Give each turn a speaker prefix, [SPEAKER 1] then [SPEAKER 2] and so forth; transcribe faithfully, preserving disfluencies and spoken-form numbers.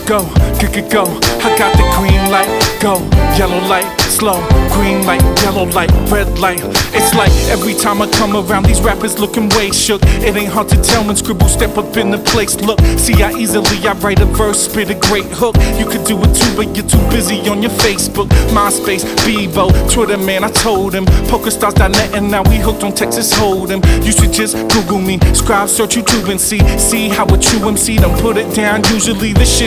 [SPEAKER 1] go, go, go, go. I got the green light, go, yellow light, slow, green light, yellow light, red light. It's like every time I come around, these rappers looking way shook. It ain't hard to tell when Scribble step up in the place. Look, see how easily I write a verse, spit a great hook. You could do it too, but you're too busy on your Facebook, MySpace, Bevo, Twitter, man, I told him. Pokerstars dot net and now we hooked on Texas Hold'em. You should just Google me, scribe, search YouTube and see, see how a true M C done put it down. Usually this shit